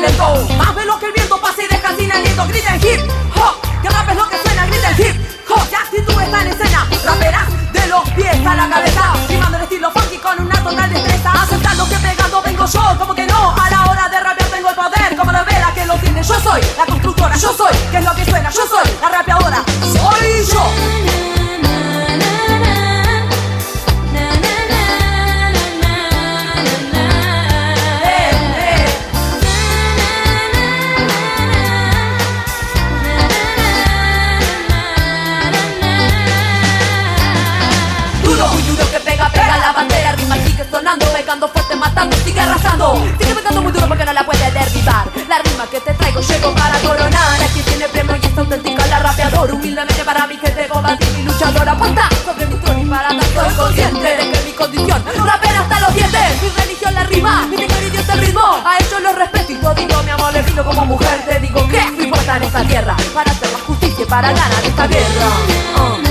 lento. Más veloz que el viento pasa y deja sin aliento. Grita en hip hop, que rap es lo que suena. Grita en hip hop, ya actitud está en escena. Raperás de los pies a la cabeza, rimando el estilo funky con una total destreza. Aceptar lo que pegando vengo yo, como que no. A la hora de rapear tengo el poder, como de vela que lo tiene. Yo soy la constructora, yo soy, que es lo que suena. Yo soy la rapeadora, soy yo. Sonando, pegando fuerte, matando, sigue arrasando. Sigue pegando muy duro porque no la puede derribar. La rima que te traigo llego para coronar. Aquí tiene premio y es auténtica la rapeadora. Humildemente para mi gente combatir mi luchadora. Apuesta sobre mi trono y para tanto soy consciente de que mi condición rapera hasta los dientes. Mi religión la rima, mi tengo idioma el ritmo. A ellos los respeto y yo digo mi amor le pido como mujer. Te digo que me importa en esta tierra para hacer la justicia y para ganar esta guerra.